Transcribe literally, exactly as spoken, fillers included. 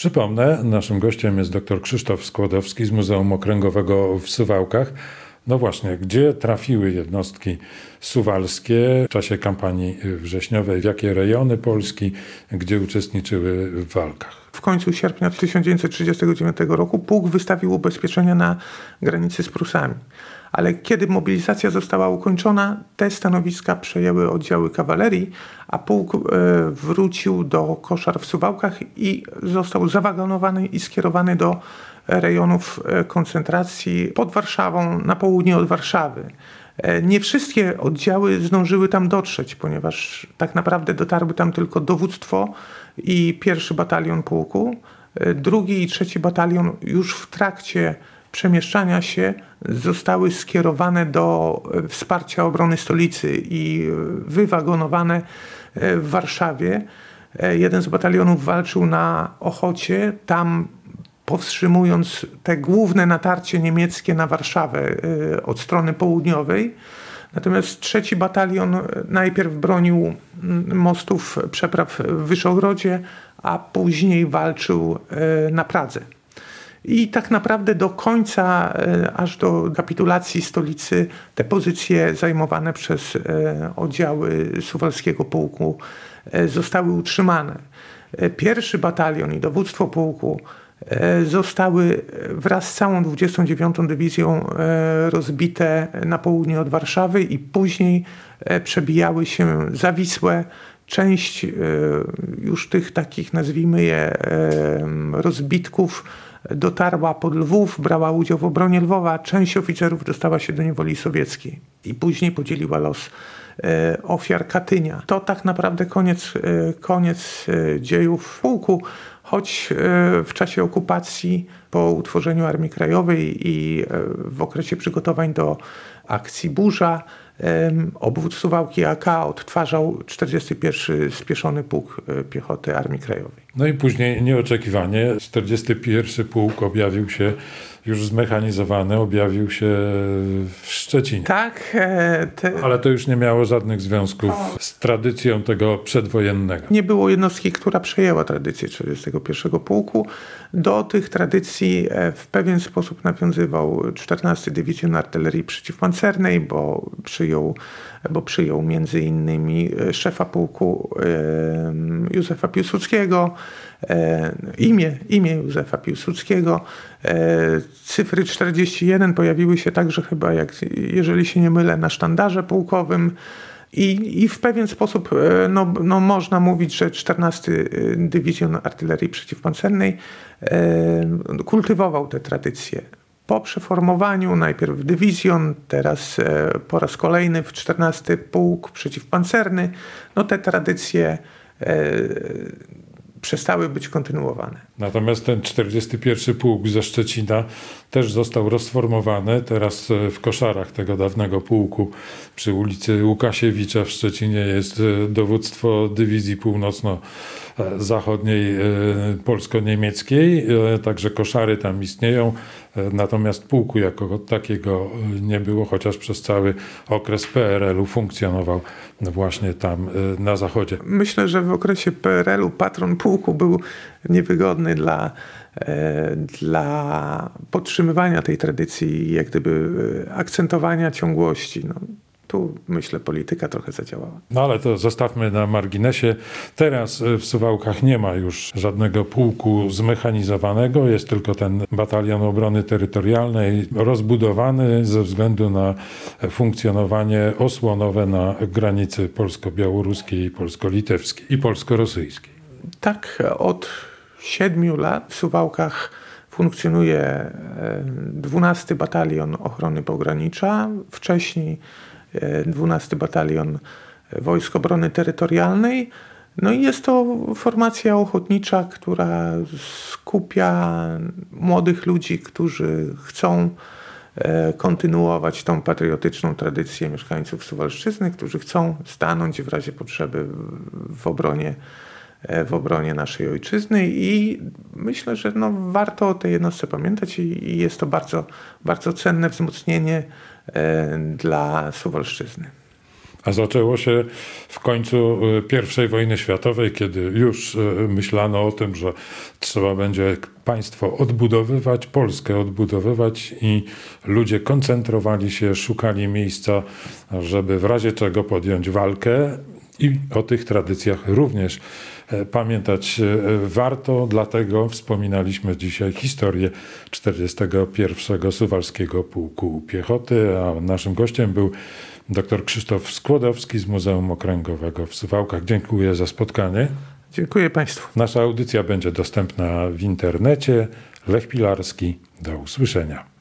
Przypomnę, naszym gościem jest dr Krzysztof Skłodowski z Muzeum Okręgowego w Suwałkach. No właśnie, gdzie trafiły jednostki suwalskie w czasie kampanii wrześniowej, w jakie rejony Polski, gdzie uczestniczyły w walkach? W końcu sierpnia tysiąc dziewięćset trzydziestego dziewiątego roku pułk wystawił ubezpieczenia na granicy z Prusami. Ale kiedy mobilizacja została ukończona, te stanowiska przejęły oddziały kawalerii, a pułk wrócił do koszar w Suwałkach i został zawagonowany i skierowany do rejonów koncentracji pod Warszawą, na południe od Warszawy. Nie wszystkie oddziały zdążyły tam dotrzeć, ponieważ tak naprawdę dotarły tam tylko dowództwo i pierwszy batalion pułku. Drugi i trzeci batalion już w trakcie przemieszczania się zostały skierowane do wsparcia obrony stolicy i wywagonowane w Warszawie. Jeden z batalionów walczył na Ochocie, tam powstrzymując te główne natarcie niemieckie na Warszawę od strony południowej. Natomiast trzeci batalion najpierw bronił mostów przepraw w Wyszogrodzie, a później walczył na Pradze. I tak naprawdę do końca, aż do kapitulacji stolicy, te pozycje zajmowane przez oddziały Suwalskiego Pułku zostały utrzymane. Pierwszy batalion i dowództwo pułku zostały wraz z całą dwudziestą dziewiątą Dywizją rozbite na południe od Warszawy i później przebijały się za Wisłę. Część już tych takich, nazwijmy je, rozbitków dotarła pod Lwów, brała udział w obronie Lwowa, część oficerów dostała się do niewoli sowieckiej i później podzieliła los ofiar Katynia. To tak naprawdę koniec, koniec dziejów pułku, choć w czasie okupacji, po utworzeniu Armii Krajowej i w okresie przygotowań do akcji Burza, obwód Suwałki A K odtwarzał czterdziesty pierwszy Spieszony Pułk Piechoty Armii Krajowej. No i później nieoczekiwanie czterdziesty pierwszy Pułk objawił się już zmechanizowany, objawił się w Szczecinie. Tak. Te... Ale to już nie miało żadnych związków o... z tradycją tego przedwojennego. Nie było jednostki, która przejęła tradycję czterdziestego pierwszego Pułku. Do tych tradycji w pewien sposób nawiązywał czternasty Dywizjon Artylerii Przeciwpancernej, bo przyjął, bo przyjął między innymi szefa pułku Józefa Piłsudskiego, imię, imię Józefa Piłsudskiego. Cyfry czterdzieści jeden pojawiły się także chyba, jak, jeżeli się nie mylę, na sztandarze pułkowym. I, i w pewien sposób no, no, można mówić, że czternasty Dywizjon Artylerii Przeciwpancernej e, kultywował te tradycje. Po przeformowaniu najpierw w dywizjon, teraz e, po raz kolejny w czternasty Pułk Przeciwpancerny, no te tradycje e, przestały być kontynuowane. Natomiast ten czterdziesty pierwszy Pułk ze Szczecina też został rozformowany. Teraz w koszarach tego dawnego pułku przy ulicy Łukasiewicza w Szczecinie jest dowództwo Dywizji Północno-Zachodniej polsko-niemieckiej. Także koszary tam istnieją. Natomiast pułku jako takiego nie było, chociaż przez cały okres P R L u funkcjonował właśnie tam na zachodzie. Myślę, że w okresie P R L u patron pułku był niewygodny dla, e, dla podtrzymywania tej tradycji i jak gdyby akcentowania ciągłości. No, tu myślę polityka trochę zadziałała. No ale to zostawmy na marginesie. Teraz w Suwałkach nie ma już żadnego pułku zmechanizowanego. Jest tylko ten batalion obrony terytorialnej rozbudowany ze względu na funkcjonowanie osłonowe na granicy polsko-białoruskiej, polsko-litewskiej i polsko-rosyjskiej. Tak, od siedmiu lat w Suwałkach funkcjonuje dwunasty Batalion Ochrony Pogranicza, wcześniej dwunasty Batalion Wojsk Obrony Terytorialnej. No i jest to formacja ochotnicza, która skupia młodych ludzi, którzy chcą kontynuować tą patriotyczną tradycję mieszkańców Suwalszczyzny, którzy chcą stanąć w razie potrzeby w obronie w obronie naszej ojczyzny i myślę, że no warto o tej jednostce pamiętać i, i jest to bardzo, bardzo cenne wzmocnienie e, dla Suwalszczyzny. A zaczęło się w końcu pierwszej wojny światowej, kiedy już myślano o tym, że trzeba będzie państwo odbudowywać, Polskę odbudowywać i ludzie koncentrowali się, szukali miejsca, żeby w razie czego podjąć walkę i o tych tradycjach również pamiętać warto, dlatego wspominaliśmy dzisiaj historię czterdziestego pierwszego Suwalskiego Pułku Piechoty, a naszym gościem był dr Krzysztof Skłodowski z Muzeum Okręgowego w Suwałkach. Dziękuję za spotkanie. Dziękuję Państwu. Nasza audycja będzie dostępna w internecie. Lech Pilarski. Do usłyszenia.